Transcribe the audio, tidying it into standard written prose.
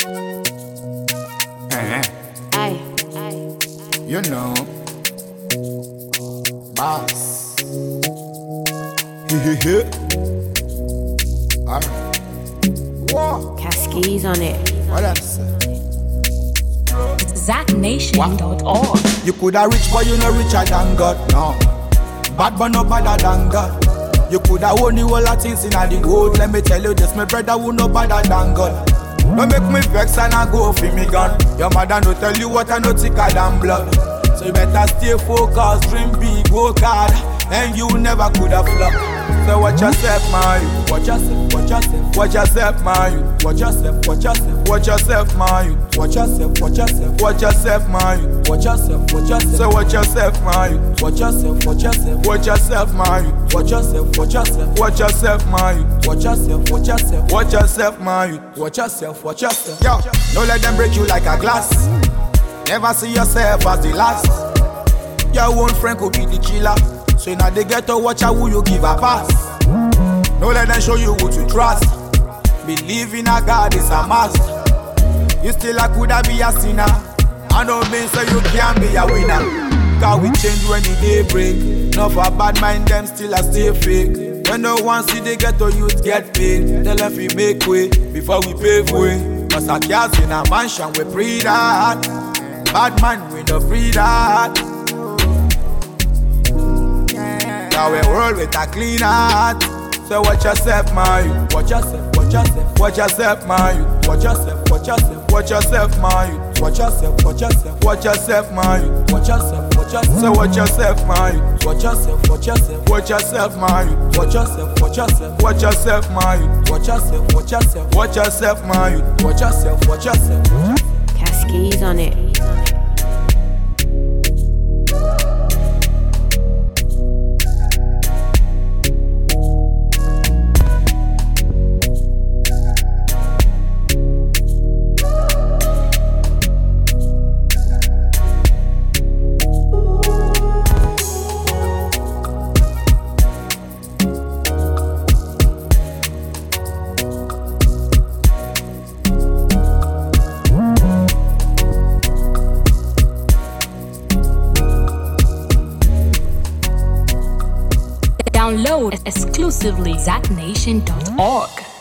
Aye. You know, boss. Alright. Whoa. Cascades on it. What else? ZachNation.org. You coulda rich, but you no richer than God. No. Bad, but no badder than God. You coulda own the whole of things inna the world. Let me tell you this, my brother, who no badder than God. Don't make me vex and I go for me gun. Your mother no tell you what I no thicker than blood. So you better stay focused, dream big, work hard, and you never coulda flop. So watch yourself, man. Watch yourself, watch yourself, watch yourself, man. Watch yourself, watch yourself, watch yourself, man. Watch yourself, watch yourself, watch yourself, man. Watch yourself, watch yourself. So watch yourself, man. Watch yourself, watch yourself, watch yourself, man. Watch yourself, watch yourself, watch yourself, man. Watch yourself, watch yourself, watch yourself, man. Watch yourself, watch yourself. Yo, don't let them break you like a glass. Never see yourself as the last. Your own friend could be the killer. So now they get to watch out who you give a pass. Don't let them show you who to trust. Believe in a God is a must. You still a coulda be a sinner. I don't mean so you can't be a winner. Cause we change when the day break. Not for bad mind them still a stay fake. When no one see they get to youth get paid. Tell them we make way before we pave way. Cause a cars in a mansion we pre that. Bad man we no free that. Now we roll with a clean heart. So watch yourself, man. Watch yourself, watch yourself, watch yourself, man. Watch yourself, watch yourself, watch yourself, man. Watch yourself, watch yourself, watch yourself, man. Watch yourself, watch yourself. So watch yourself, man. Watch yourself, watch yourself, watch yourself, man. Watch yourself, watch yourself, watch yourself, man. Watch yourself, watch yourself, watch yourself, man. Watch yourself, watch yourself. Cascades on it. Download exclusively ZachNation.org.